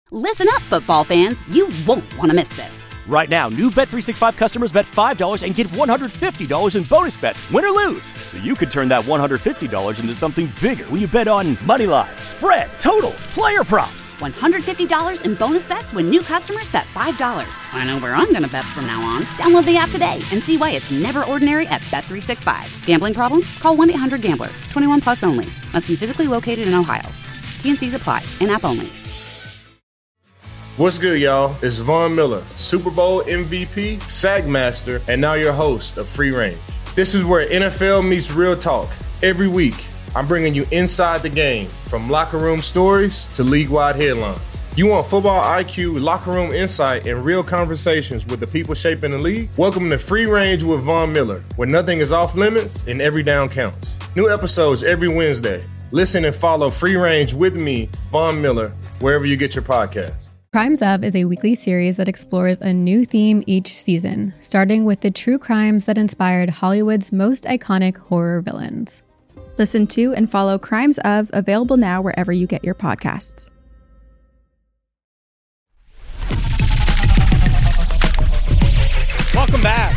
Listen up, football fans. You won't want to miss this. Right now, new Bet365 customers bet $5 and get $150 in bonus bets, win or lose. So you could turn that $150 into something bigger when you bet on money line, spread, totals, player props. $150 in bonus bets when new customers bet $5. I know where I'm going to bet from now on. Download the app today and see why it's never ordinary at Bet365. Gambling problem? Call 1-800-GAMBLER. 21 plus only. Must be physically located in Ohio. T&Cs apply. In-app only. What's good, y'all? It's Von Miller, Super Bowl MVP, Sack Master, and now your host of Free Range. This is where NFL meets real talk. Every week, I'm bringing you inside the game, from locker room stories to league-wide headlines. You want football IQ, locker room insight, and real conversations with the people shaping the league? Welcome to Free Range with Von Miller, where nothing is off limits and every down counts. New episodes every Wednesday. Listen and follow Free Range with me, Von Miller, wherever you get your podcasts. Crimes Of is a weekly series that explores a new theme each season, starting with the true crimes that inspired Hollywood's most iconic horror villains. Listen to and follow Crimes Of, available now wherever you get your podcasts. Welcome back.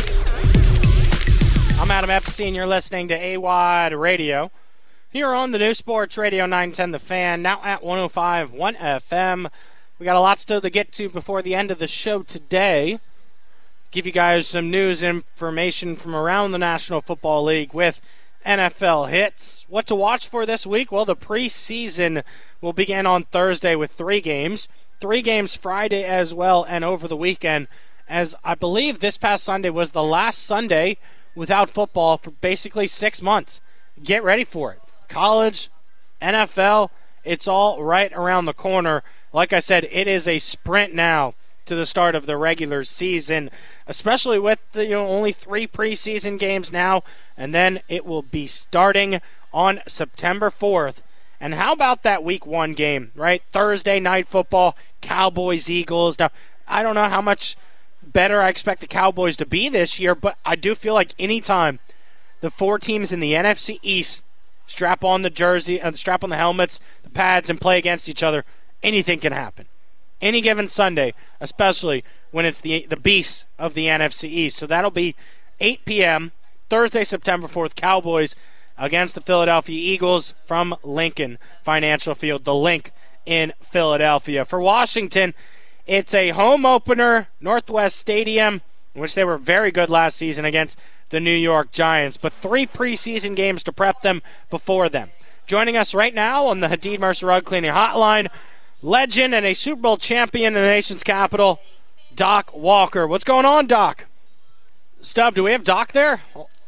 I'm Adam Epstein. You're listening to AWOD Radio here on the new Sports Radio 910 The Fan, now at 105.1 FM. We got a lot still to get to before the end of the show today. Give you guys some news information from around the National Football League with NFL hits. What to watch for this week? Well, the preseason will begin on Thursday with 3 games. 3 games Friday as well and over the weekend, as I believe this past Sunday was the last Sunday without football for basically 6 months. Get ready for it. College, NFL, it's all right around the corner. Like I said, it is a sprint now to the start of the regular season, especially with the only 3 preseason games now, and then it will be starting on September 4th. And how about that Week 1 game, right? Thursday night football, Cowboys-Eagles. Now, I don't know how much better I expect the Cowboys to be this year, but I do feel like anytime the 4 teams in the NFC East strap on the jersey, strap on the helmets, the pads, and play against each other, anything can happen. Any given Sunday, especially when it's the beasts of the NFC East. So that'll be 8 p.m. Thursday, September 4th, Cowboys against the Philadelphia Eagles from Lincoln Financial Field, the Link in Philadelphia. For Washington, it's a home opener, Northwest Stadium, in which they were very good last season against the New York Giants, but 3 preseason games to prep them before them. Joining us right now on the Hadid Mercer Rug Cleaning Hotline, legend and a Super Bowl champion in the nation's capital, Doc Walker. What's going on, Doc? Stub, do we have Doc there?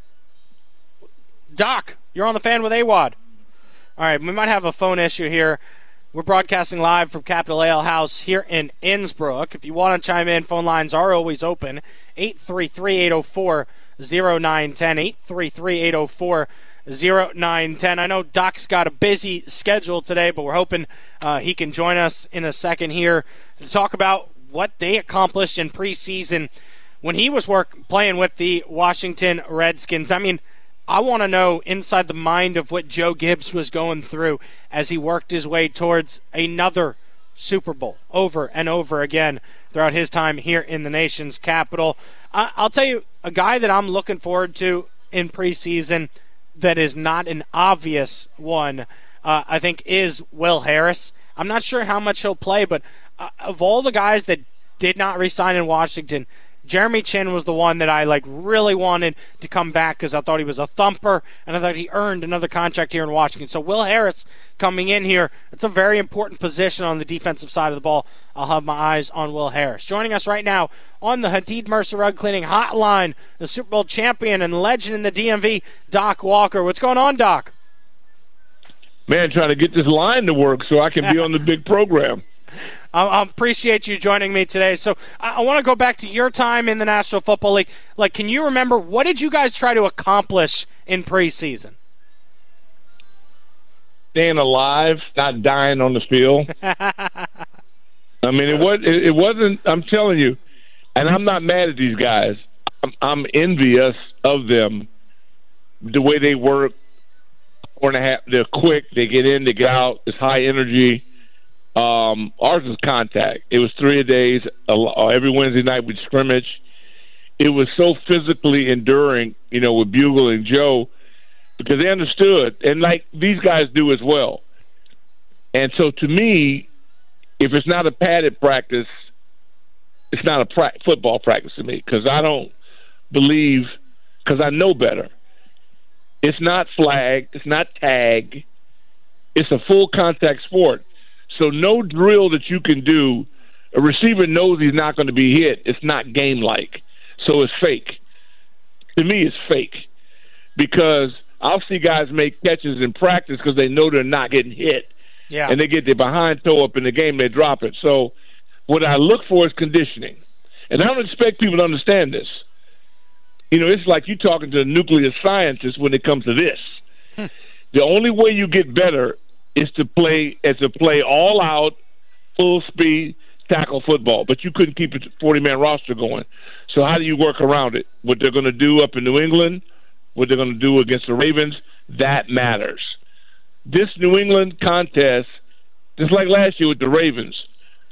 Doc, you're on the Fan with AWOD. All right, we might have a phone issue here. We're broadcasting live from Capital Ale House here in Innsbruck. If you want to chime in, phone lines are always open. 833-804-0910, 833-804-0910. I know Doc's got a busy schedule today, but we're hoping he can join us in a second here to talk about what they accomplished in preseason when he was playing with the Washington Redskins. I mean, I want to know inside the mind of what Joe Gibbs was going through as he worked his way towards another Super Bowl over and over again throughout his time here in the nation's capital. I'll tell you, a guy that I'm looking forward to in preseason that is not an obvious one, I think, is Will Harris. I'm not sure how much he'll play, but of all the guys that did not re-sign in Washington, Jeremy Chinn was the one that I really wanted to come back because I thought he was a thumper and I thought he earned another contract here in Washington. So Will Harris coming in here, it's a very important position on the defensive side of the ball. I'll have my eyes on Will Harris. Joining us right now on the Hadid Mercer Rug Cleaning Hotline, the Super Bowl champion and legend in the DMV, Doc Walker. What's going on, Doc? Man, trying to get this line to work so I can be on the big program. I appreciate you joining me today. So I want to go back to your time in the National Football League. Can you remember, what did you guys try to accomplish in preseason? Staying alive, not dying on the field. I mean, it wasn't, I'm telling you, and I'm not mad at these guys. I'm envious of them, the way they work. 4.5, they're quick, they get in, they get out, it's high energy. Ours was contact. It was 3-a-days. Every Wednesday night we'd scrimmage. It was so physically enduring, with Bugle and Joe, because they understood, and like these guys do as well. And so to me, if it's not a padded practice, it's not a football practice to me, because I don't believe, because I know better. It's not flag. It's not tag. It's a full contact sport. So no drill that you can do, a receiver knows he's not going to be hit. It's not game-like. So it's fake. To me, it's fake. Because I'll see guys make catches in practice because they know they're not getting hit. Yeah. And they get their behind toe up in the game, they drop it. So what I look for is conditioning. And I don't expect people to understand this. It's like you talking to a nuclear scientist when it comes to this. The only way you get better is to play all out, full speed tackle football. But you couldn't keep a 40-man roster going. So how do you work around it? What they're going to do up in New England, what they're going to do against the Ravens, that matters. This New England contest, just like last year with the Ravens,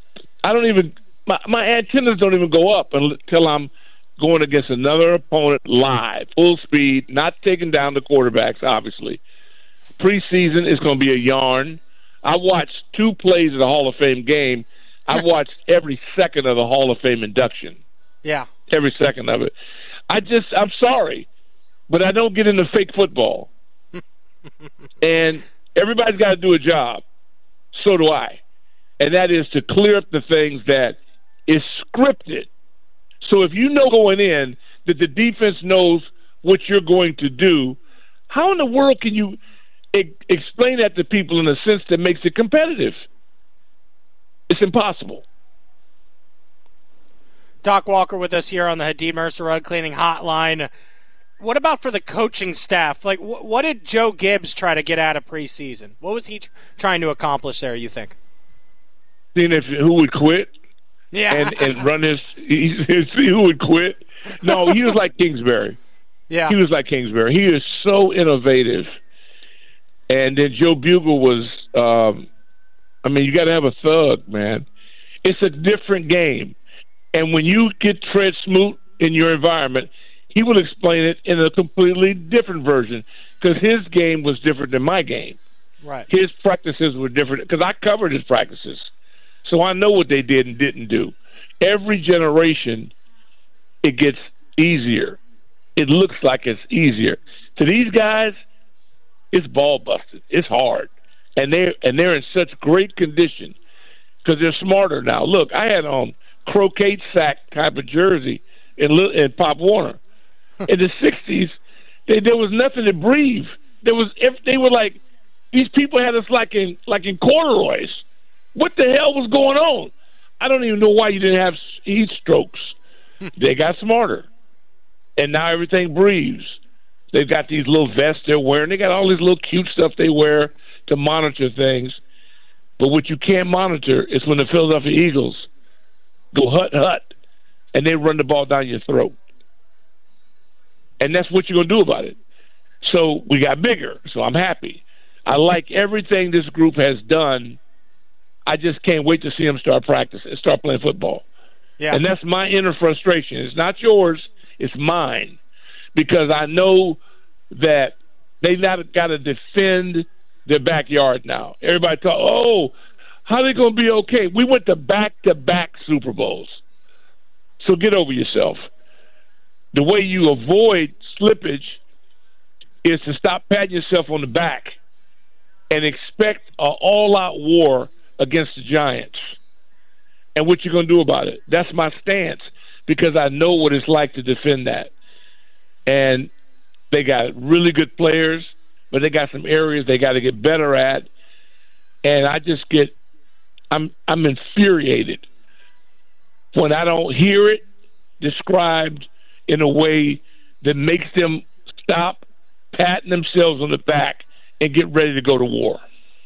my antennas don't even go up until I'm going against another opponent live, full speed, not taking down the quarterbacks, obviously. Preseason is going to be a yarn. I watched 2 plays of the Hall of Fame game. I watched every second of the Hall of Fame induction. Yeah. Every second of it. I'm sorry, but I don't get into fake football. And everybody's got to do a job. So do I. And that is to clear up the things that is scripted. So if you know going in that the defense knows what you're going to do, how in the world can you explain that to people in a sense that makes it competitive? It's impossible. Doc Walker with us here on the Hadid Mercer Rug Cleaning Hotline. What about for the coaching staff? Like, what did Joe Gibbs try to get out of preseason? What was he trying to accomplish there, you think? Seeing who would quit and run who would quit. No, he was like Kingsbury. Yeah. He was like Kingsbury. He is so innovative. And then Joe Bugle was, you got to have a thug, man. It's a different game. And when you get Fred Smoot in your environment, he will explain it in a completely different version because his game was different than my game. Right. His practices were different because I covered his practices. So I know what they did and didn't do. Every generation, it gets easier. It looks like it's easier. To these guys, it's ball busted. It's hard. And they're in such great condition because they're smarter now. Look, I had on croquet sack type of jersey in Pop Warner. In the 60s, there was nothing to breathe. They were like, these people had us like in corduroys. What the hell was going on? I don't even know why you didn't have heat strokes. They got smarter. And now everything breathes. They've got these little vests they're wearing. They got all this little cute stuff they wear to monitor things. But what you can't monitor is when the Philadelphia Eagles go hut, and they run the ball down your throat. And that's what you're going to do about it. So we got bigger, so I'm happy. I like everything this group has done. I just can't wait to see them start practicing, start playing football. Yeah. And that's my inner frustration. It's not yours, it's mine. Because I know that they've not got to defend their backyard now. Everybody talk, how are they going to be okay? We went to back-to-back Super Bowls. So get over yourself. The way you avoid slippage is to stop patting yourself on the back and expect an all-out war against the Giants. And what you're going to do about it. That's my stance because I know what it's like to defend that. And they got really good players, but they got some areas they got to get better at. And I just I'm infuriated when I don't hear it described in a way that makes them stop patting themselves on the back and get ready to go to war.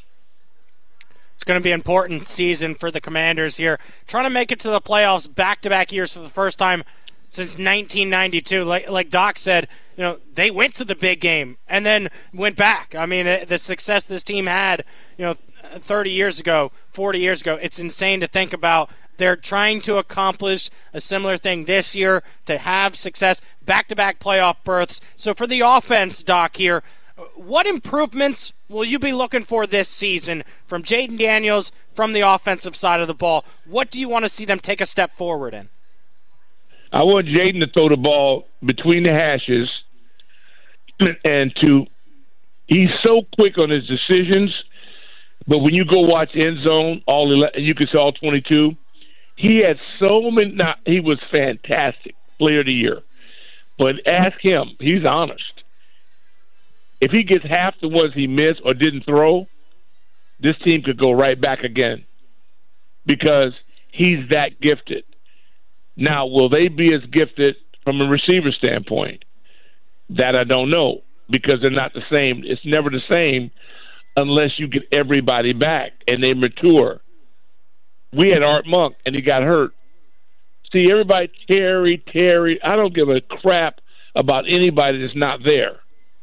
It's going to be an important season for the Commanders here. Trying to make it to the playoffs back-to-back years for the first time since 1992. Like Doc said, they went to the big game and then went back. I mean, the success this team had, 30 years ago, 40 years ago. It's insane to think about. They're trying to accomplish a similar thing this year to have success, back-to-back playoff berths. So for the offense, Doc, here, what improvements will you be looking for this season from Jayden Daniels from the offensive side of the ball? What do you want to see them take a step forward in? I want Jayden to throw the ball between the hashes and he's so quick on his decisions, but when you go watch End Zone, you can see all 22, he had so many. He was fantastic, player of the year. But ask him, he's honest. If he gets half the ones he missed or didn't throw, this team could go right back again because he's that gifted. Now, will they be as gifted from a receiver standpoint? That I don't know because they're not the same. It's never the same unless you get everybody back and they mature. We had Art Monk, and he got hurt. See, everybody, Terry, I don't give a crap about anybody that's not there.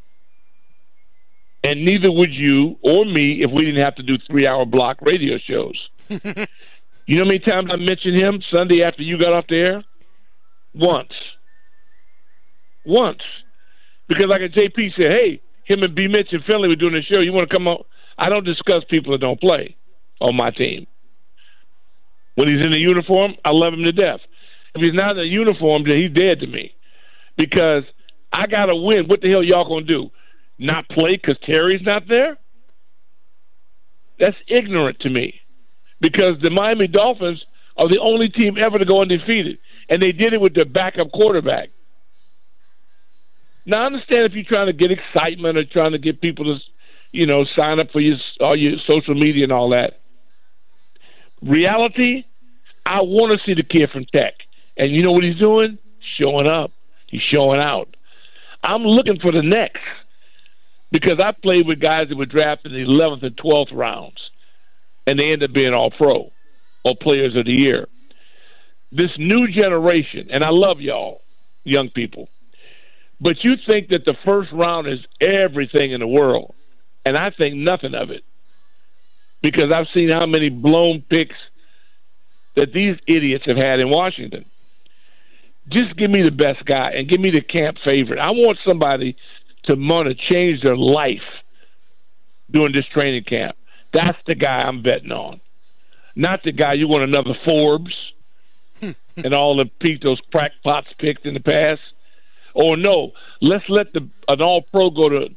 And neither would you or me if we didn't have to do 3-hour block radio shows. You know how many times I mentioned him Sunday after you got off the air? Once. Because like JP said, hey, him and B. Mitch and Finley were doing the show. You want to come on? I don't discuss people that don't play on my team. When he's in the uniform, I love him to death. If he's not in the uniform, then he's dead to me. Because I got to win. What the hell y'all going to do? Not play because Terry's not there? That's ignorant to me. Because the Miami Dolphins are the only team ever to go undefeated. And they did it with their backup quarterback. Now, I understand if you're trying to get excitement or trying to get people to, sign up for all your social media and all that. Reality, I want to see the kid from Tech. And you know what he's doing? Showing up. He's showing out. I'm looking for the next. Because I played with guys that were drafted in the 11th and 12th rounds. And they end up being all pro or players of the year. This new generation, and I love y'all, young people, but you think that the first round is everything in the world. And I think nothing of it. Because I've seen how many blown picks that these idiots have had in Washington. Just give me the best guy and give me the camp favorite. I want somebody to want to change their life during this training camp. That's the guy I'm betting on. Not the guy you want another Forbes and all the those crackpots picked in the past. Or no, let's let an all-pro go to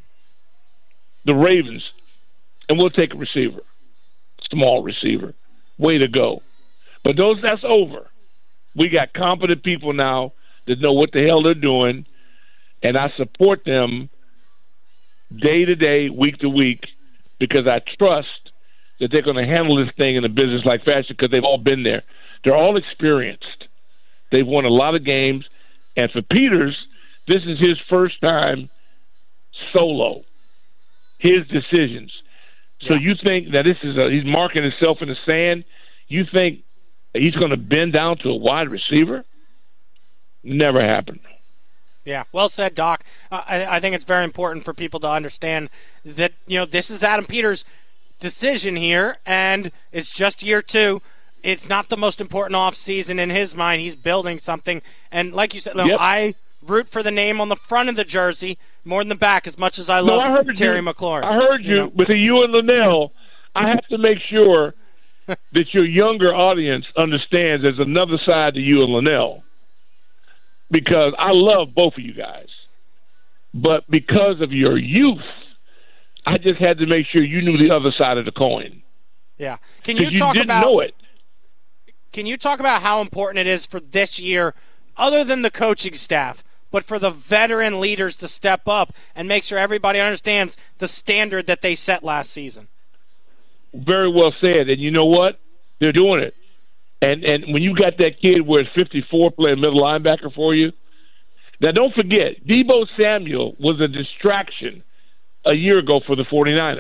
the Ravens, and we'll take a receiver, small receiver. Way to go. But that's over. We got competent people now that know what the hell they're doing, and I support them day to day, week to week, because I trust that they're going to handle this thing in a business-like fashion because they've all been there. They're all experienced. They've won a lot of games. And for Peters, this is his first time solo, his decisions. So you think that he's marking himself in the sand? You think he's going to bend down to a wide receiver? Never happened. Yeah, well said, Doc. I think it's very important for people to understand that, this is Adam Peters' decision here, and it's just year 2. It's not the most important offseason in his mind. He's building something. And like you said, I root for the name on the front of the jersey more than the back as much as I love Terry McLaurin. I heard you. With you and Linnell, I have to make sure that your younger audience understands there's another side to you and Linnell. Because I love both of you guys. But because of your youth, I just had to make sure you knew the other side of the coin. Yeah. Because you didn't know it. Can you talk about how important it is for this year, other than the coaching staff, but for the veteran leaders to step up and make sure everybody understands the standard that they set last season? Very well said. And you know what? They're doing it. And when you got that kid where it's 54 playing middle linebacker for you, now don't forget, Deebo Samuel was a distraction a year ago for the 49ers.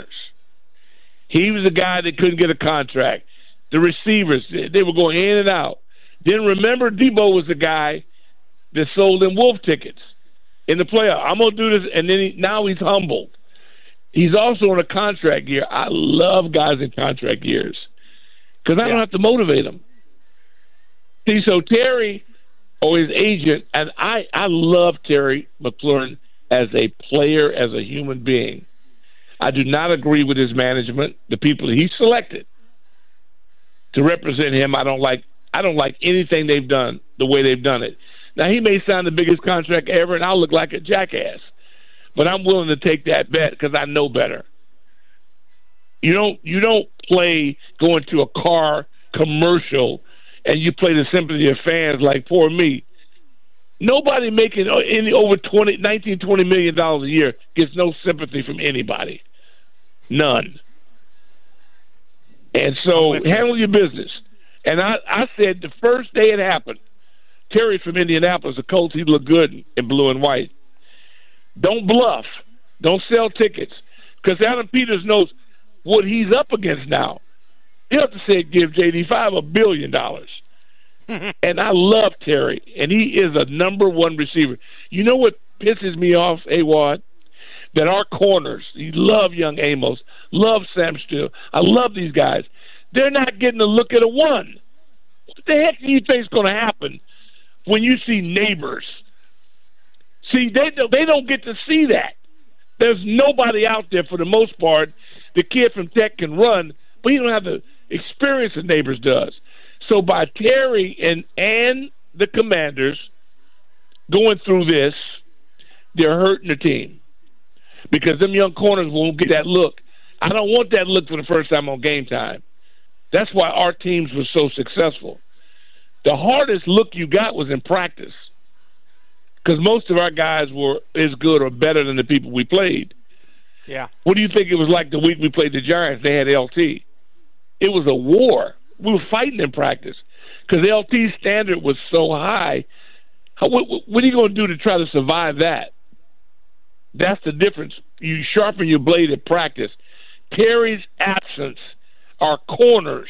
He was a guy that couldn't get a contract. The receivers, they were going in and out. Then remember, Deebo was the guy that sold them wolf tickets in the playoff. I'm going to do this, and then now he's humbled. He's also in a contract year. I love guys in contract years because I don't have to motivate them. See, so Terry or his agent, and I love Terry McLaurin as a player, as a human being. I do not agree with his management, the people that he selected to represent him. I don't like anything they've done the way they've done it. Now, he may sign the biggest contract ever, and I'll look like a jackass. But I'm willing to take that bet because I know better. You don't go into a car commercial and you play the sympathy of fans like poor me. Nobody making any over $19, $20 million a year gets no sympathy from anybody. None. And so handle your business. And I said the first day it happened, Terry from Indianapolis, the Colts, he looked good in blue and white. Don't bluff. Don't sell tickets. Because Adam Peters knows what he's up against now. He'll have to say give JD5 $1 billion. And I love Terry, and he is a number one receiver. You know what pisses me off, A-Wad? That our corners, you love young Amos, love Sam Steele. I love these guys. They're not getting a look at a one. What the heck do you think is going to happen when you see neighbors? See, they don't get to see that. There's nobody out there for the most part. The kid from Tech can run, but he don't have the experience that Neighbors does. So by Terry and the Commanders going through this, they're hurting the team because them young corners won't get that look. I don't want that look for the first time on Game Time. That's why our teams were so successful. The hardest look you got was in practice because most of our guys were as good or better than the people we played. Yeah. What do you think it was like the week we played the Giants? They had LT. It was a war. We were fighting in practice because LT's standard was so high. What are you going to do to try to survive that? That's the difference. You sharpen your blade at practice. Terry's absence, our corners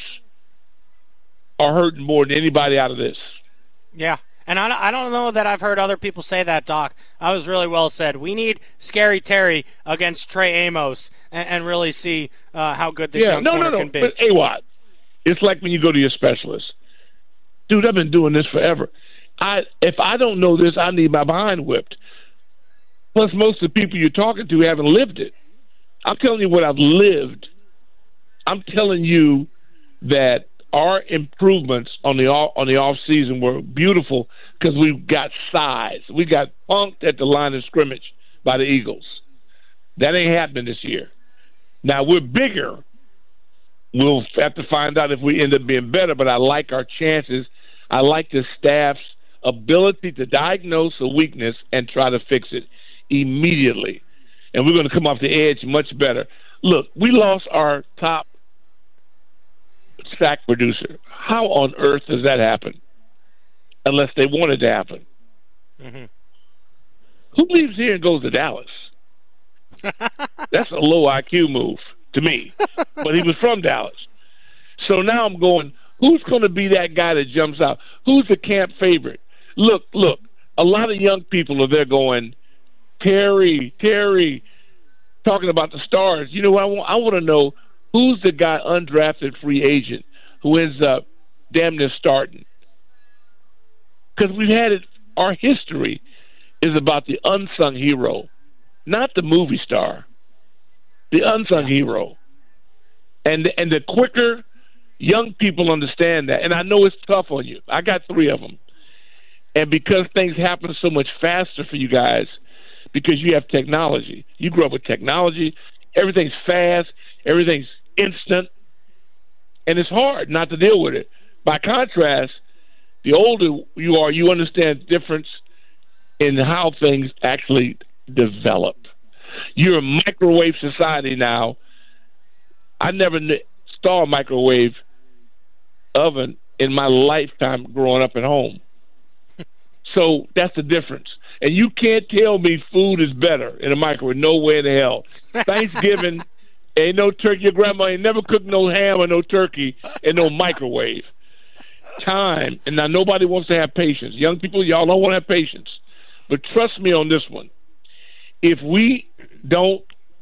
are hurting more than anybody out of this. Yeah. And I don't know that I've heard other people say that, Doc. I was really well said. We need Scary Terry against Trey Amos and really see how good this young corner can be. But A-Watt, it's like when you go to your specialist. Dude, I've been doing this forever. If I don't know this, I need my behind whipped. Plus, most of the people you're talking to haven't lived it. I'm telling you what I've lived. I'm telling you that our improvements on the off season were beautiful because we got size. We got punked at the line of scrimmage by the Eagles. That ain't happening this year. Now we're bigger. We'll have to find out if we end up being better, but I like our chances. I like the staff's ability to diagnose a weakness and try to fix it immediately. And we're going to come off the edge much better. Look, we lost our top sack producer. How on earth does that happen? Unless they want it to happen. Mm-hmm. Who leaves here and goes to Dallas? That's a low IQ move to me. But he was from Dallas. So now I'm going, who's going to be that guy that jumps out? Who's the camp favorite? Look, a lot of young people are there going, Terry, talking about the stars. You know what I want to know? Who's the guy undrafted free agent who ends up damn near starting? Because we've had it. Our history is about the unsung hero, not the movie star. The unsung hero. And the quicker young people understand that, and I know it's tough on you. I got 3 of them. And because things happen so much faster for you guys, because you have technology. You grew up with technology. Everything's fast. Everything's instant. And it's hard not to deal with it. By contrast, the older you are, you understand the difference in how things actually develop. You're a microwave society now. I never saw a microwave oven in my lifetime growing up at home. So that's the difference. And you can't tell me food is better in a microwave. No way in the hell. Thanksgiving, ain't no turkey. Your grandma ain't never cooked no ham or no turkey in no microwave. Time. And now nobody wants to have patience. Young people, y'all don't want to have patience. But trust me on this one. If we don't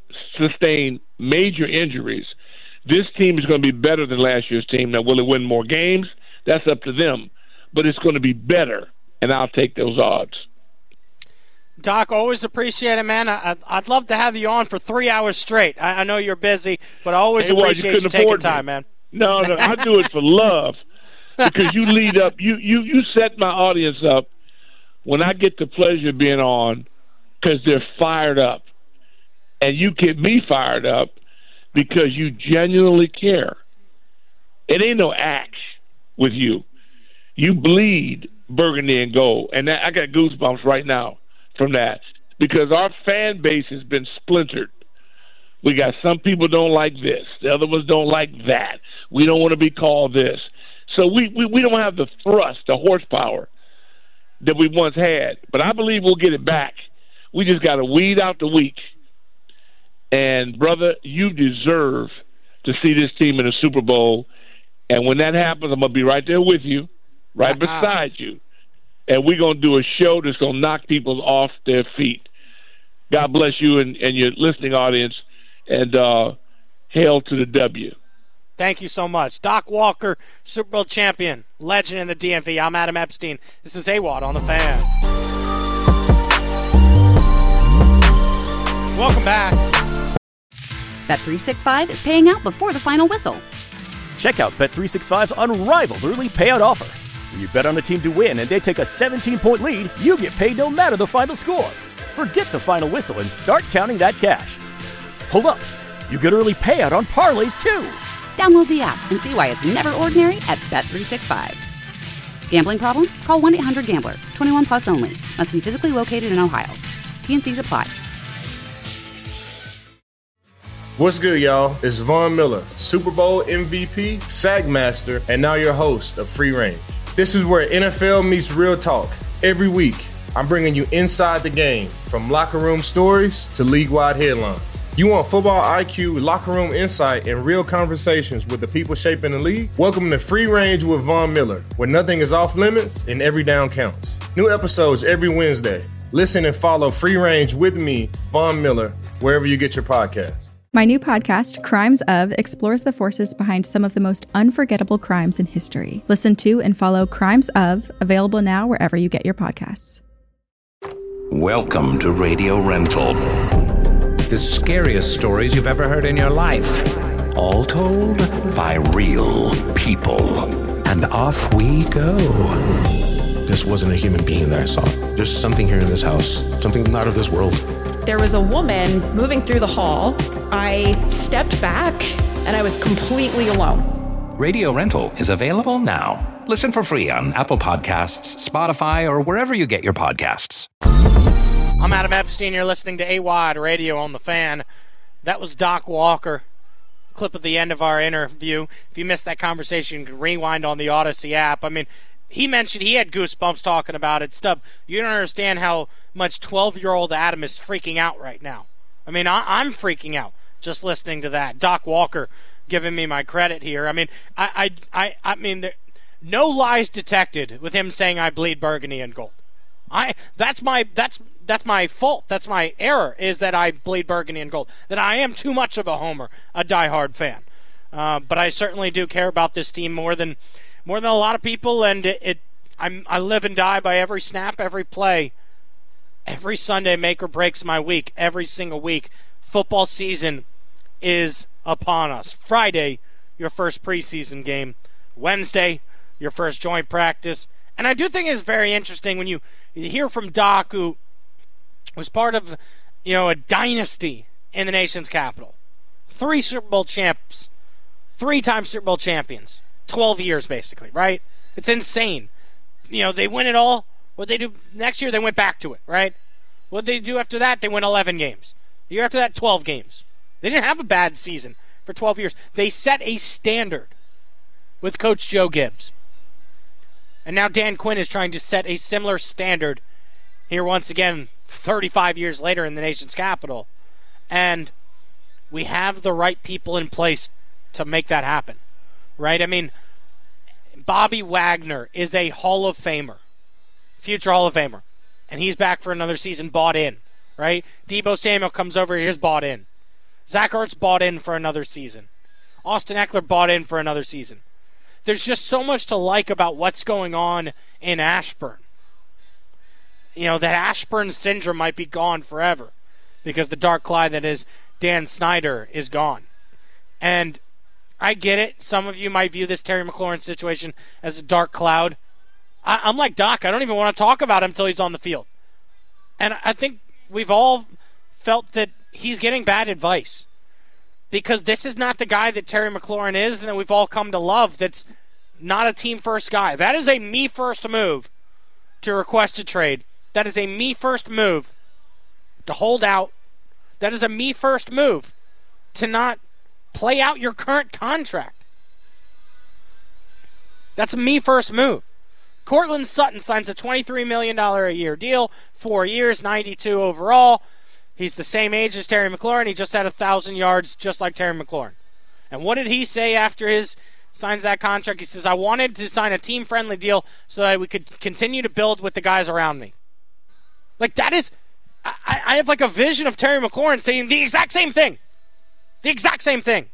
sustain major injuries, this team is going to be better than last year's team. Now, will it win more games? That's up to them. But it's going to be better, and I'll take those odds. Doc, always appreciate it, man. I'd love to have you on for 3 hours straight. I know you're busy, but I always appreciate you taking time, man. No, I do it for love because you lead up. You set my audience up when I get the pleasure of being on because they're fired up. And you get me fired up because you genuinely care. It ain't no act with you. You bleed burgundy and gold. And I got goosebumps right now from that because our fan base has been splintered. We got some people don't like this. The other ones don't like that. We don't want to be called this. So we don't have the thrust, the horsepower that we once had. But I believe we'll get it back. We just got to weed out the weak. And, brother, you deserve to see this team in the Super Bowl. And when that happens, I'm going to be right there with you, right beside you. And we're going to do a show that's going to knock people off their feet. God bless you and your listening audience. And hail to the W. Thank you so much. Doc Walker, Super Bowl champion, legend in the DMV. I'm Adam Epstein. This is AWadd on The Fan. Welcome back. Bet365 is paying out before the final whistle. Check out Bet365's unrivaled early payout offer. When you bet on a team to win and they take a 17-point lead, you get paid no matter the final score. Forget the final whistle and start counting that cash. Hold up. You get early payout on parlays, too. Download the app and see why it's never ordinary at Bet365. Gambling problem? Call 1-800-GAMBLER. 21 plus only. Must be physically located in Ohio. T&Cs apply. What's good, y'all? It's Von Miller, Super Bowl MVP, SAG Master, and now your host of Free Range. This is where NFL meets real talk. Every week, I'm bringing you inside the game, from locker room stories to league-wide headlines. You want football IQ, locker room insight, and real conversations with the people shaping the league? Welcome to Free Range with Von Miller, where nothing is off limits and every down counts. New episodes every Wednesday. Listen and follow Free Range with me, Von Miller, wherever you get your podcasts. My new podcast, Crimes Of, explores the forces behind some of the most unforgettable crimes in history. Listen to and follow Crimes Of, available now wherever you get your podcasts. Welcome to Radio Rental. The scariest stories you've ever heard in your life. All told by real people. And off we go. This wasn't a human being that I saw. There's something here in this house, something not of this world. There was a woman moving through the hall. I stepped back and I was completely alone. Radio Rental is available now. Listen for free on Apple Podcasts, Spotify, or wherever you get your podcasts. I'm Adam Epstein. You're listening to AWadd Radio on The Fan. That was Doc Walker. Clip at the end of our interview. If you missed that conversation, you can rewind on the Odyssey app. I mean, he mentioned he had goosebumps talking about it. Stub, you don't understand how much 12-year-old Adam is freaking out right now. I mean, I'm freaking out just listening to that. Doc Walker giving me my credit here. I mean, I mean, no lies detected with him saying I bleed burgundy and gold. That's my fault. That's my error, is that I bleed burgundy and gold. That I am too much of a homer, a diehard fan. But I certainly do care about this team more than a lot of people, and I live and die by every snap, every play. Every Sunday make or breaks my week, every single week. Football season is upon us. Friday, your first preseason game. Wednesday, your first joint practice. And I do think it's very interesting when you hear from Doc, who was part of, a dynasty in the nation's capital. 3 Super Bowl champs, 3-time Super Bowl champions. 12 years, basically, right? It's insane. They win it all. What they do next year, they went back to it, right? What they do after that, they win 11 games. The year after that, 12 games. They didn't have a bad season for 12 years. They set a standard with Coach Joe Gibbs. And now Dan Quinn is trying to set a similar standard here once again, 35 years later in the nation's capital. And we have the right people in place to make that happen, right? I mean, Bobby Wagner is a Hall of Famer, future Hall of Famer, and he's back for another season, bought in, right? Deebo Samuel comes over, here's bought in. Zach Ertz bought in for another season. Austin Eckler bought in for another season. There's just so much to like about what's going on in Ashburn. That Ashburn syndrome might be gone forever because the dark cloud that is Dan Snyder is gone. And I get it. Some of you might view this Terry McLaurin situation as a dark cloud. I'm like Doc. I don't even want to talk about him until he's on the field. And I think we've all felt that he's getting bad advice because this is not the guy that Terry McLaurin is and that we've all come to love that's not a team-first guy. That is a me-first move to request a trade. That is a me-first move to hold out. That is a me-first move to not play out your current contract. That's a me-first move. Cortland Sutton signs a $23 million a year deal, 4 years, 92 overall. He's the same age as Terry McLaurin. He just had 1,000 yards just like Terry McLaurin. And what did he say after his signs that contract? He says, I wanted to sign a team-friendly deal so that we could continue to build with the guys around me. Like, that is, I have like a vision of Terry McLaurin saying the exact same thing. The exact same thing.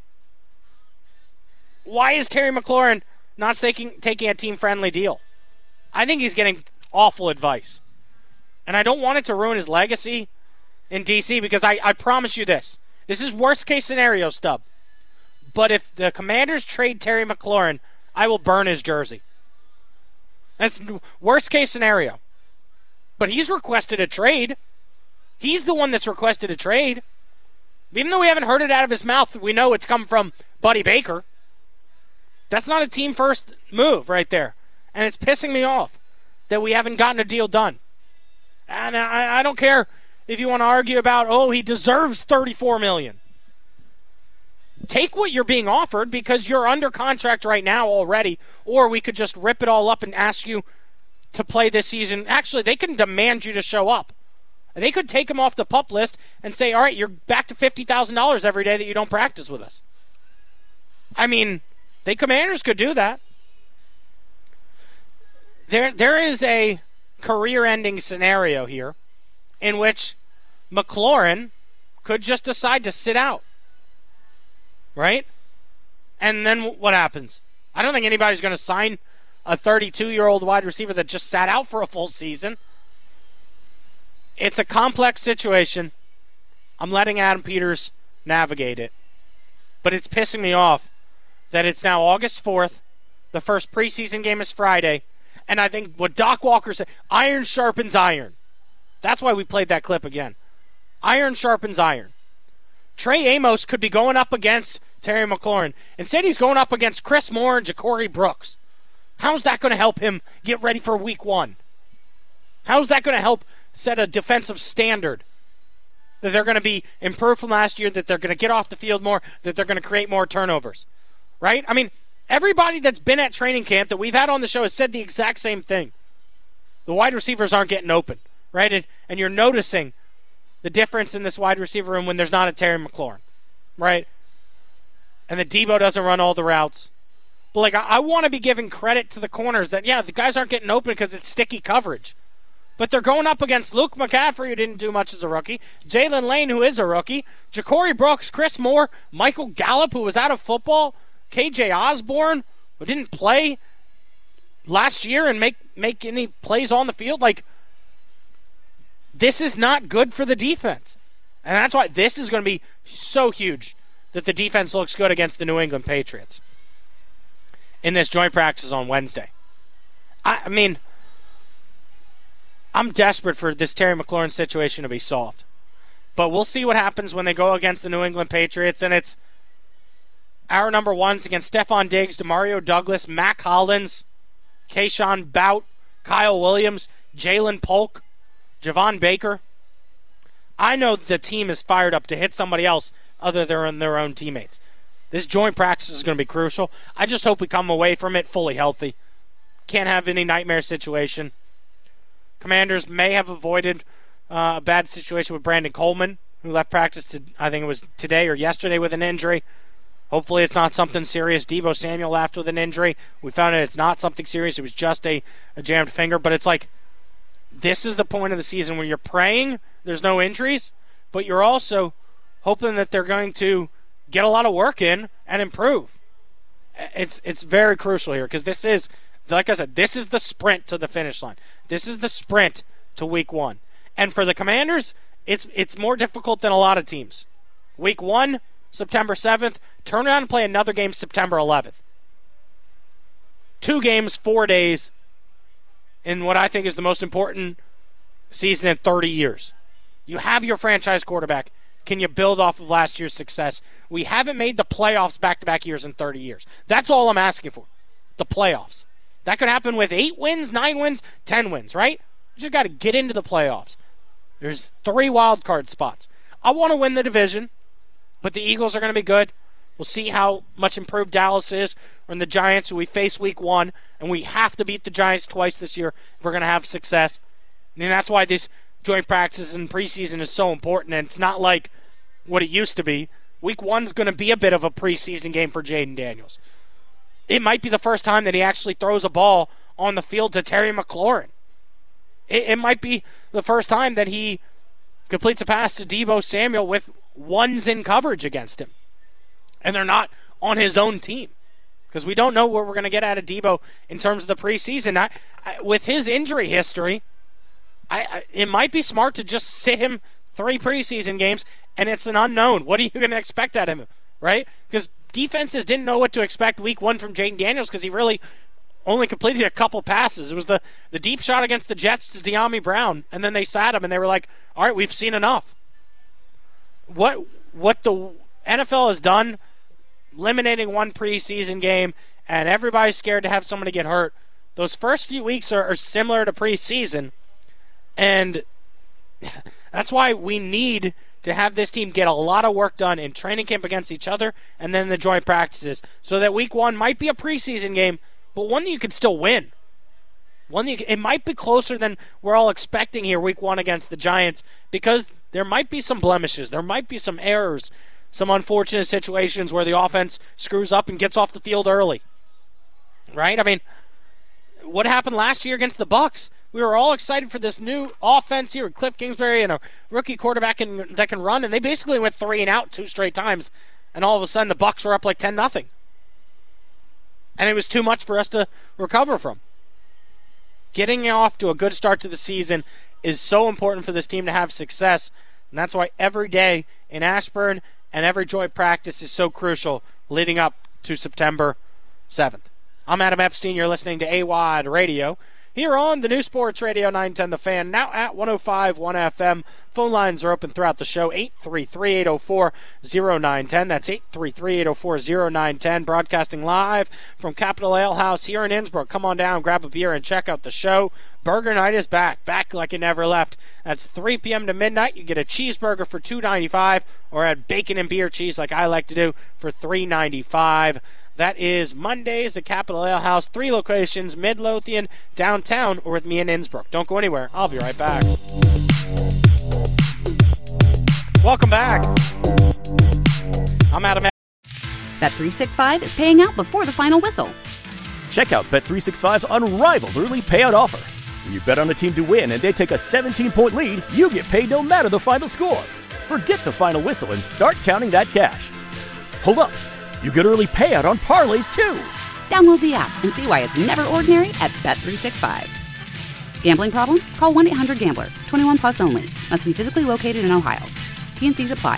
Why is Terry McLaurin not taking a team-friendly deal? I think he's getting awful advice. And I don't want it to ruin his legacy in D.C. because I promise you this. This is worst-case scenario, Stub. But if the Commanders trade Terry McLaurin, I will burn his jersey. That's worst-case scenario. But he's requested a trade. He's the one that's requested a trade. Even though we haven't heard it out of his mouth, we know it's come from Buddy Baker. That's not a team-first move right there. And it's pissing me off that we haven't gotten a deal done. And I don't care if you want to argue about, he deserves $34 million. Take what you're being offered because you're under contract right now already, or we could just rip it all up and ask you to play this season. Actually, they can demand you to show up. They could take him off the PUP list and say, all right, you're back to $50,000 every day that you don't practice with us. I mean, the Commanders could do that. There is a career-ending scenario here in which McLaurin could just decide to sit out. Right? And then what happens? I don't think anybody's going to sign a 32-year-old wide receiver that just sat out for a full season. It's a complex situation. I'm letting Adam Peters navigate it. But it's pissing me off that it's now August 4th. The first preseason game is Friday. And I think what Doc Walker said, iron sharpens iron. That's why we played that clip again. Iron sharpens iron. Trey Amos could be going up against Terry McLaurin. Instead, he's going up against Chris Moore and Ja'Cory Brooks. How's that going to help him get ready for week one? How's that going to help set a defensive standard? That they're going to be improved from last year, that they're going to get off the field more, that they're going to create more turnovers. Right? I mean, everybody that's been at training camp that we've had on the show has said the exact same thing. The wide receivers aren't getting open. Right? And you're noticing the difference in this wide receiver room when there's not a Terry McLaurin, right? And the Debo doesn't run all the routes. But, I want to be giving credit to the corners that, the guys aren't getting open because it's sticky coverage. But they're going up against Luke McCaffrey, who didn't do much as a rookie, Jalen Lane, who is a rookie, Ja'Cory Brooks, Chris Moore, Michael Gallup, who was out of football, KJ Osborne, who didn't play last year and make any plays on the field. This is not good for the defense. And that's why this is going to be so huge that the defense looks good against the New England Patriots in this joint practice on Wednesday. I mean, I'm desperate for this Terry McLaurin situation to be solved. But we'll see what happens when they go against the New England Patriots. And it's our number ones against Stephon Diggs, Demario Douglas, Mac Hollins, Keyshawn Bout, Kyle Williams, Jalen Polk, Javon Baker. I know the team is fired up to hit somebody else other than their own teammates. This joint practice is going to be crucial. I just hope we come away from it fully healthy. Can't have any nightmare situation. Commanders may have avoided a bad situation with Brandon Coleman, who left practice, I think it was today or yesterday, with an injury. Hopefully it's not something serious. Deebo Samuel left with an injury. We found out it's not something serious. It was just a jammed finger. But it's this is the point of the season where you're praying there's no injuries, but you're also hoping that they're going to get a lot of work in and improve. It's very crucial here because this is, like I said, this is the sprint to the finish line. This is the sprint to week 1. And for the Commanders, it's more difficult than a lot of teams. Week 1, September 7th, turn around and play another game September 11th. 2 games, 4 days in what I think is the most important season in 30 years. You have your franchise quarterback. Can you build off of last year's success? We haven't made the playoffs back-to-back years in 30 years. That's all I'm asking for, the playoffs. That could happen with 8 wins, 9 wins, 10 wins, right? You just got to get into the playoffs. There's 3 wild card spots. I want to win the division, but the Eagles are going to be good. We'll see how much improved Dallas is, or the Giants, who we face week 1, and we have to beat the Giants twice this year if we're going to have success. And that's why this joint practices and preseason is so important, and it's not like what it used to be. Week 1's going to be a bit of a preseason game for Jayden Daniels. It might be the first time that he actually throws a ball on the field to Terry McLaurin. It might be the first time that he completes a pass to Deebo Samuel with ones in coverage against him. And they're not on his own team. Because we don't know what we're going to get out of Deebo in terms of the preseason. With his injury history, it might be smart to just sit him 3 preseason games, and it's an unknown. What are you going to expect out of him, right? Because defenses didn't know what to expect week 1 from Jayden Daniels because he really only completed a couple passes. It was the deep shot against the Jets to De'Ami Brown, and then they sat him, and they were like, all right, we've seen enough. What the NFL has done, eliminating 1 preseason game, and everybody's scared to have somebody get hurt. Those first few weeks are similar to preseason, and that's why we need to have this team get a lot of work done in training camp against each other and then the joint practices, so that week 1 might be a preseason game, but one that you could still win. It might be closer than we're all expecting here week 1 against the Giants, because there might be some blemishes. There might be some errors, some unfortunate situations where the offense screws up and gets off the field early. Right? I mean, what happened last year against the Bucs? We were all excited for this new offense here with Cliff Kingsbury and a rookie quarterback that can run, and they basically went 3 and out 2 straight times, and all of a sudden the Bucs were up like 10-0. And it was too much for us to recover from. Getting off to a good start to the season is so important for this team to have success, and that's why every day in Ashburn and every joint practice is so crucial leading up to September 7th. I'm Adam Epstein. You're listening to AWOD Radio here on the new Sports Radio 910 The Fan, now at 105.1 FM. Phone lines are open throughout the show, 833-804-0910. That's 833-804-0910. Broadcasting live from Capital Ale House here in Innsbruck. Come on down, grab a beer, and check out the show. Burger night is back like it never left. That's 3 p.m. to midnight. You get a cheeseburger for $2.95, or add bacon and beer cheese like I like to do for $3.95. That is Mondays at Capital Ale House. 3 locations, Midlothian, downtown, or with me in Innsbruck. Don't go anywhere. I'll be right back. Welcome back. I'm Adam. Bet365 is paying out before the final whistle. Check out Bet365's unrivaled early payout offer. When you bet on a team to win and they take a 17-point lead, you get paid no matter the final score. Forget the final whistle and start counting that cash. Hold up. You get early payout on parlays, too. Download the app and see why it's never ordinary at Bet365. Gambling problem? Call 1-800-GAMBLER. 21 plus only. Must be physically located in Ohio. T&Cs apply.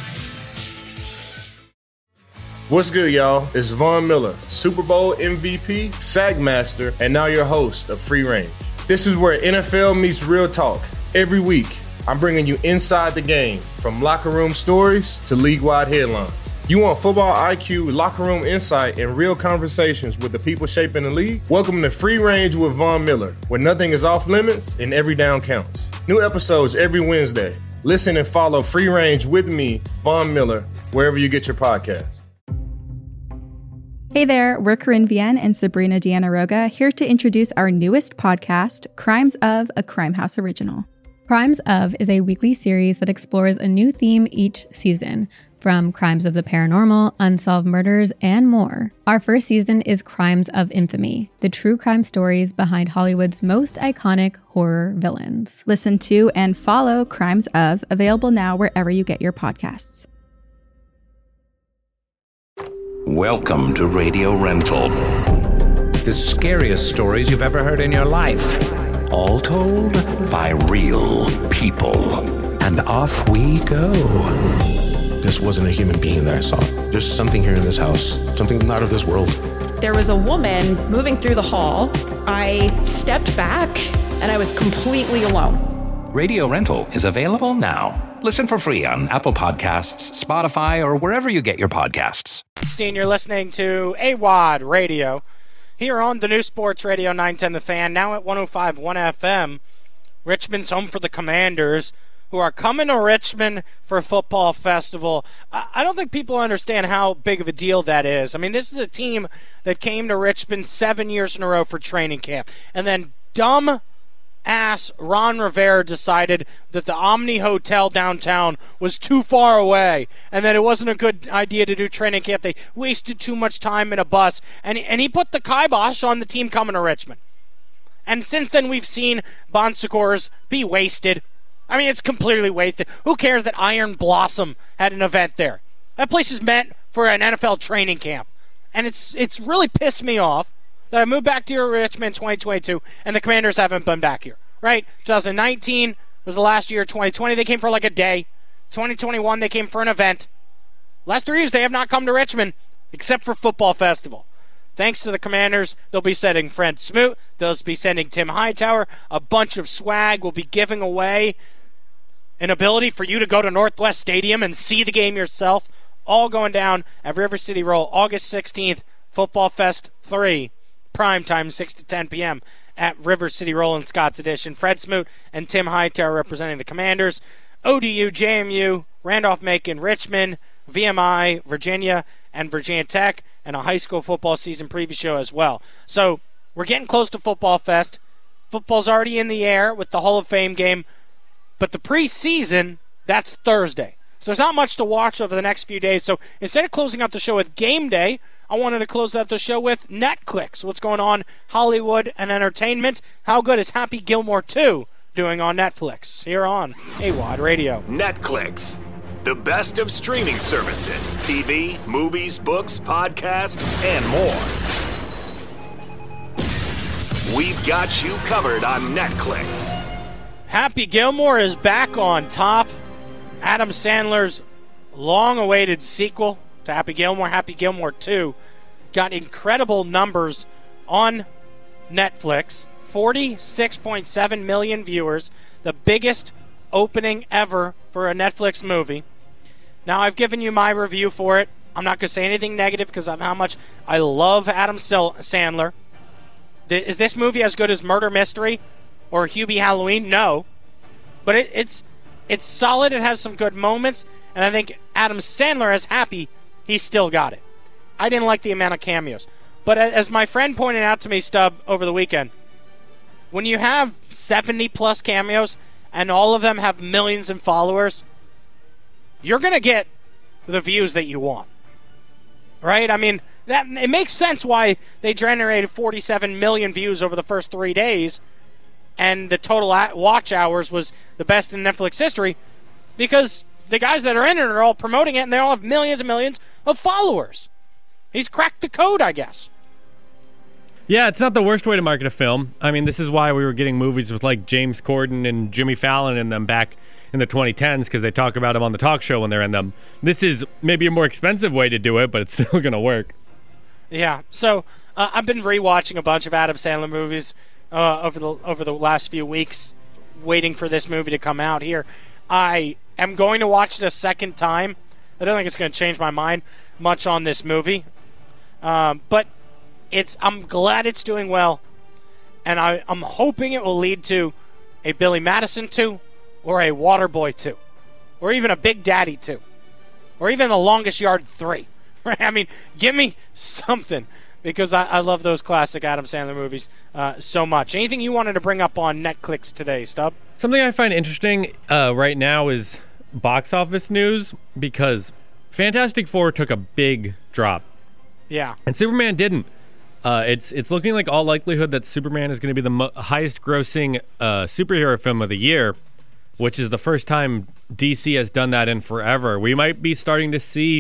What's good, y'all? It's Von Miller, Super Bowl MVP, SAG Master, and now your host of Free Range. This is where NFL meets real talk. Every week, I'm bringing you inside the game, from locker room stories to league-wide headlines. You want football IQ, locker room insight, and real conversations with the people shaping the league? Welcome to Free Range with Von Miller, where nothing is off limits and every down counts. New episodes every Wednesday. Listen and follow Free Range with me, Von Miller, wherever you get your podcasts. Hey there, we're Corinne Vienne and Sabrina Diana-Roga here to introduce our newest podcast, Crimes of, a Crime House original. Crimes of is a weekly series that explores a new theme each season, from crimes of the paranormal, unsolved murders, and more. Our first season is Crimes of Infamy, the true crime stories behind Hollywood's most iconic horror villains. Listen to and follow Crimes of, available now wherever you get your podcasts. Welcome to Radio Rental. The scariest stories you've ever heard in your life. All told by real people. And off we go. This wasn't a human being that I saw. There's something here in this house, something not of this world. There was a woman moving through the hall. I stepped back and I was completely alone. Radio Rental is available now. Listen for free on Apple Podcasts, Spotify, or wherever you get your podcasts. You're listening to AWOD Radio here on the new Sports Radio 910 The Fan, now at 105.1 FM. Richmond's home for the Commanders, who are coming to Richmond for a football festival. I don't think people understand how big of a deal that is. I mean, this is a team that came to Richmond 7 years in a row for training camp, and then dumb-ass Ron Rivera decided that the Omni Hotel downtown was too far away and that it wasn't a good idea to do training camp. They wasted too much time in a bus, and he put the kibosh on the team coming to Richmond. And since then, we've seen Bon Secours be wasted. I mean, it's completely wasted. Who cares that Iron Blossom had an event there? That place is meant for an NFL training camp. And it's really pissed me off that I moved back to Richmond 2022 and the Commanders haven't been back here, right? 2019 was the last year. 2020, they came for like a day. 2021, they came for an event. Last 3 years, they have not come to Richmond except for football festival. Thanks to the Commanders, they'll be sending Fred Smoot. They'll be sending Tim Hightower. A bunch of swag. Will be giving away an ability for you to go to Northwest Stadium and see the game yourself. All going down at River City Roll, August 16th, Football Fest 3, prime time, 6 to 10 p.m. at River City Roll in Scott's Edition. Fred Smoot and Tim Hightower representing the Commanders. ODU, JMU, Randolph-Macon, Richmond, VMI, Virginia, and Virginia Tech, and a high school football season preview show as well. So we're getting close to Football Fest. Football's already in the air with the Hall of Fame game. But the preseason, that's Thursday. So there's not much to watch over the next few days. So instead of closing out the show with Game Day, I wanted to close out the show with Netflix. What's going on Hollywood and entertainment? How good is Happy Gilmore 2 doing on Netflix? Here on AWOD Radio. Netflix, the best of streaming services, TV, movies, books, podcasts, and more. We've got you covered on Netflix. Happy Gilmore is back on top. Adam Sandler's long-awaited sequel to Happy Gilmore 2, got incredible numbers on Netflix. 46.7 million viewers, the biggest opening ever for a Netflix movie. Now, I've given you my review for it. I'm not going to say anything negative because of how much I love Adam Sandler. Is this movie as good as Murder Mystery or Hubie Halloween? No. But it's solid. It has some good moments. And I think Adam Sandler is happy he's still got it. I didn't like the amount of cameos. But as my friend pointed out to me, Stubb, over the weekend, when you have 70-plus cameos and all of them have millions of followers, you're going to get the views that you want. Right? I mean, it makes sense why they generated 47 million views over the first 3 days, and the total watch hours was the best in Netflix history, because the guys that are in it are all promoting it, and they all have millions and millions of followers. He's cracked the code, I guess. Yeah, it's not the worst way to market a film. I mean, this is why we were getting movies with like James Corden and Jimmy Fallon in them back in the 2010s, because they talk about them on the talk show when they're in them. This is maybe a more expensive way to do it, but it's still going to work. Yeah, so I've been rewatching a bunch of Adam Sandler movies over the last few weeks, waiting for this movie to come out here. I am going to watch it a second time. I don't think it's going to change my mind much on this movie, but I'm glad it's doing well, and I'm hoping it will lead to a Billy Madison 2, or a Waterboy 2, or even a Big Daddy 2, or even a Longest Yard 3. Right? I mean, give me something, because I love those classic Adam Sandler movies so much. Anything you wanted to bring up on Netflix today, Stubb? Something I find interesting right now is box office news, because Fantastic Four took a big drop. Yeah. And Superman didn't. It's looking like all likelihood that Superman is going to be the highest grossing superhero film of the year, which is the first time DC has done that in forever. We might be starting to see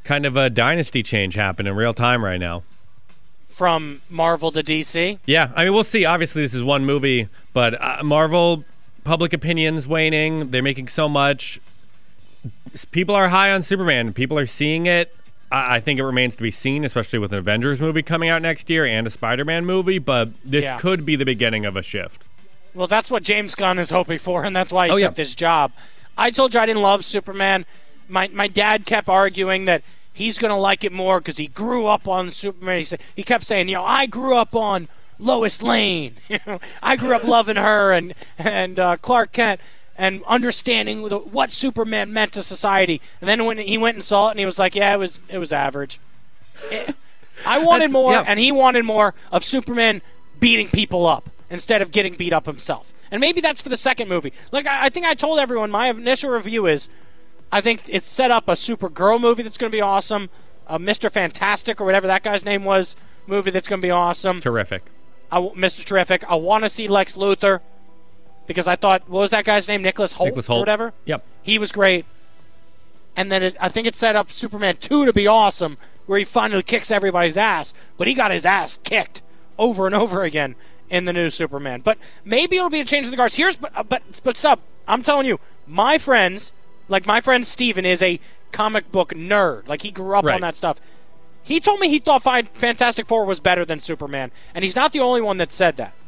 kind of a dynasty change happen in real time right now. From Marvel to DC? Yeah, I mean, we'll see. Obviously, this is one movie, but Marvel, public opinion's waning. They're making so much. People are high on Superman. People are seeing it. I think it remains to be seen, especially with an Avengers movie coming out next year and a Spider-Man movie, but this could be the beginning of a shift. Well, that's what James Gunn is hoping for, and that's why he took this job. I told you I didn't love Superman. My dad kept arguing that he's going to like it more because he grew up on Superman. He kept saying, I grew up on Lois Lane. I grew up loving her and Clark Kent and understanding what Superman meant to society. And then when he went and saw it, and he was like, yeah, it was average. I wanted more, and he wanted more of Superman beating people up instead of getting beat up himself. And maybe that's for the second movie. Like, I think I told everyone, my initial review is, I think it's set up a Supergirl movie that's going to be awesome, a Mr. Fantastic or whatever that guy's name was movie that's going to be awesome. Terrific. Mr. Terrific. I want to see Lex Luthor because I thought, what was that guy's name? Nicholas Hoult or whatever? Yep. He was great. And then I think it set up Superman 2 to be awesome, where he finally kicks everybody's ass, but he got his ass kicked over and over again in the new Superman. But maybe it'll be a change in the guards. But stop. I'm telling you, my friends, like my friend Steven is a comic book nerd. Like, he grew up on that stuff. He told me he thought Fantastic Four was better than Superman, and he's not the only one that said that.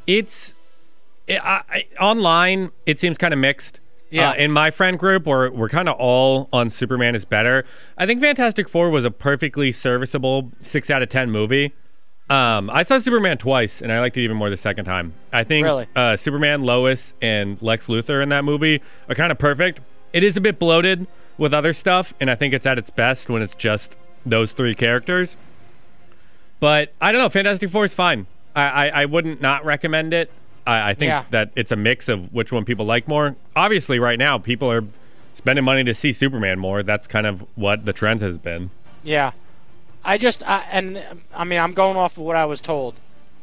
Online, it seems kind of mixed. Yeah. In my friend group, we're kind of all on Superman is better. I think Fantastic Four was a perfectly serviceable 6 out of 10 movie. I saw Superman twice, and I liked it even more the second time. I think Superman, Lois, and Lex Luthor in that movie are kind of perfect. It is a bit bloated with other stuff, and I think it's at its best when it's just those three characters. But I don't know. Fantastic Four is fine. I wouldn't not recommend it. I think that it's a mix of which one people like more. Obviously, right now, people are spending money to see Superman more. That's kind of what the trend has been. Yeah. I'm going off of what I was told.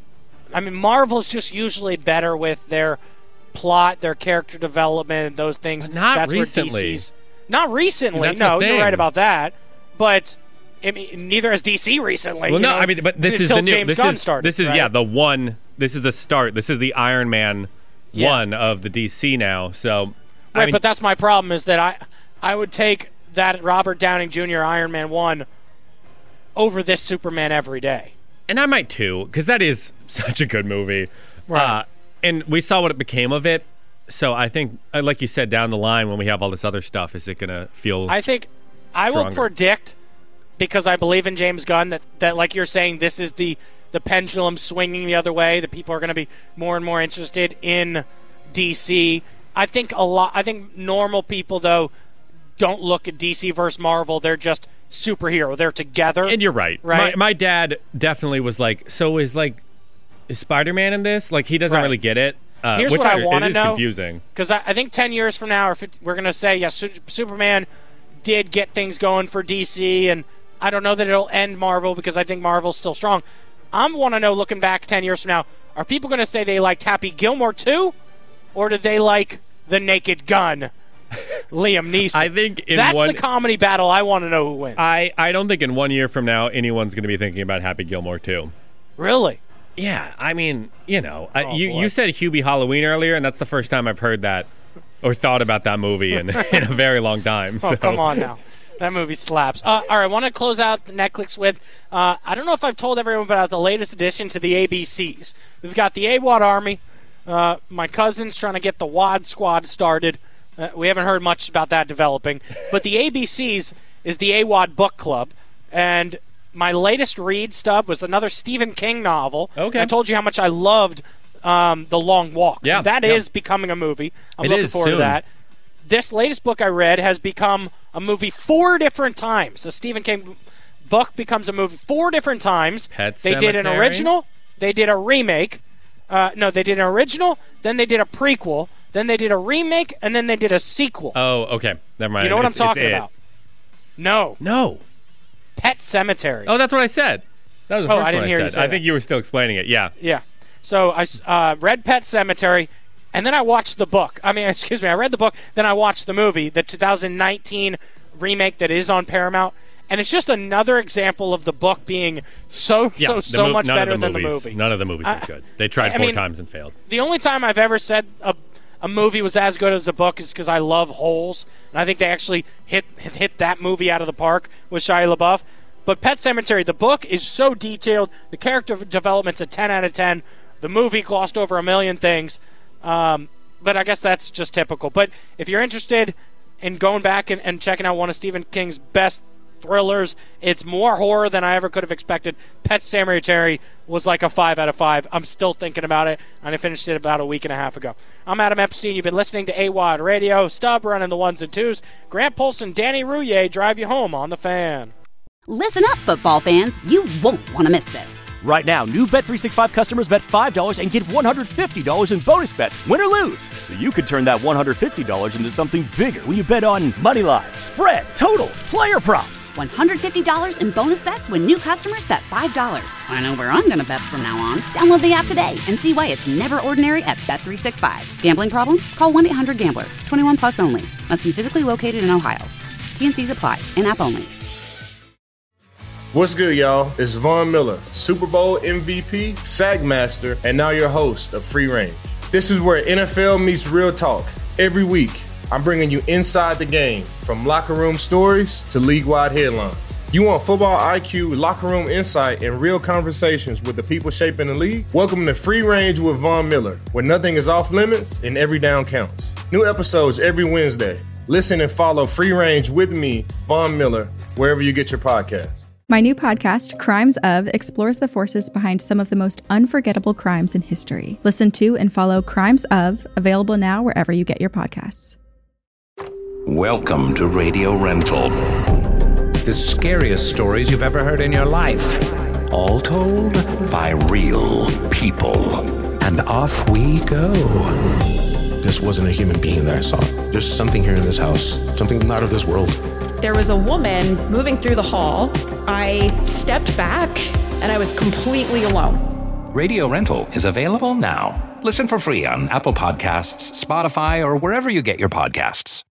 I mean, Marvel's just usually better with their plot, their character development, and those things. But not That's recently. Where DC's... Not recently. That's No, the thing. you're right about that. But I mean, neither has DC recently. Well, no, I mean, but this is the new. James Gunn started. This is right? the one. This is the start. This is the Iron Man one of the DC now. So, right, I mean, but that's my problem is that I would take that Robert Downey Jr. Iron Man 1 over this Superman every day. And I might too, because that is such a good movie. Right. And we saw what it became of it. So I think, like you said, down the line when we have all this other stuff, is it going to feel I think I will predict, because I believe in James Gunn, that like you're saying, this is the pendulum swinging the other way, that people are going to be more and more interested in DC. I think normal people, though, don't look at DC versus Marvel. They're just superhero. They're together. And you're right. My dad definitely was like, so is Spider-Man in this? Like, he doesn't really get it. Here's which what I want to know. Confusing. Because I think 10 years from now, we're going to say, yes, Superman did get things going for DC, and I don't know that it'll end Marvel because I think Marvel's still strong. I want to know, looking back 10 years from now, are people going to say they liked Happy Gilmore too? Or did they like The Naked Gun, Liam Neeson? I think that's the comedy battle. I want to know who wins. I don't think in 1 year from now anyone's going to be thinking about Happy Gilmore 2. Really? Yeah, I mean, you said Hubie Halloween earlier, and that's the first time I've heard that or thought about that movie in a very long time. Oh, come on now. That movie slaps. All right, I want to close out the Netflix with, I don't know if I've told everyone about the latest addition to the ABCs. We've got the AWOD Army. My cousin's trying to get the WOD Squad started. We haven't heard much about that developing. But the ABCs is the AWOD Book Club. And my latest read stub was another Stephen King novel. Okay. I told you how much I loved The Long Walk. Yeah. That is becoming a movie. I'm looking forward to that. This latest book I read has become a movie 4 different times. A Stephen King book becomes a movie 4 different times. They did an original. They did a remake. They did an original. Then they did a prequel. Then they did a remake. And then they did a sequel. Oh, okay. Never mind. You know what I'm talking about? No. Pet Sematary. Oh, that's what I said. That was the first I didn't one hear I you said. say I that. think you were still explaining it. Yeah. Yeah. So I read Pet Sematary, and then I watched the book. I read the book, then I watched the movie, the 2019 remake that is on Paramount, And it's just another example of the book being so much better than the movie. None of the movies are good. They tried four times and failed. The only time I've ever said a movie was as good as the book is because I love Holes, and I think they actually hit that movie out of the park with Shia LaBeouf. But Pet Sematary, the book is so detailed. The character development's a 10 out of 10. The movie glossed over a million things. But I guess that's just typical. But if you're interested in going back and checking out one of Stephen King's best thrillers, it's more horror than I ever could have expected. Pet Sematary was like a 5 out of 5. I'm still thinking about it, and I finished it about a week and a half ago. I'm Adam Epstein. You've been listening to AWOD Radio. Stubb running the ones and twos. Grant Polson, Danny Rouillet drive you home on The Fan. Listen up, football fans. You won't want to miss this. Right now, new Bet365 customers bet $5 and get $150 in bonus bets, win or lose. So you could turn that $150 into something bigger when you bet on moneyline, spread, totals, player props. $150 in bonus bets when new customers bet $5. I know where I'm going to bet from now on. Download the app today and see why it's never ordinary at Bet365. Gambling problem? Call 1-800-GAMBLER. 21 plus only. Must be physically located in Ohio. T&Cs apply. In-app only. What's good, y'all? It's Von Miller, Super Bowl MVP, SAG Master, and now your host of Free Range. This is where NFL meets real talk. Every week, I'm bringing you inside the game, from locker room stories to league-wide headlines. You want football IQ, locker room insight, and real conversations with the people shaping the league? Welcome to Free Range with Von Miller, where nothing is off limits and every down counts. New episodes every Wednesday. Listen and follow Free Range with me, Von Miller, wherever you get your podcasts. My new podcast, Crimes Of, explores the forces behind some of the most unforgettable crimes in history. Listen to and follow Crimes Of, available now wherever you get your podcasts. Welcome to Radio Rental. The scariest stories you've ever heard in your life. All told by real people. And off we go. This wasn't a human being that I saw. There's something here in this house, something not of this world. There was a woman moving through the hall. I stepped back, and I was completely alone. Radio Rental is available now. Listen for free on Apple Podcasts, Spotify, or wherever you get your podcasts.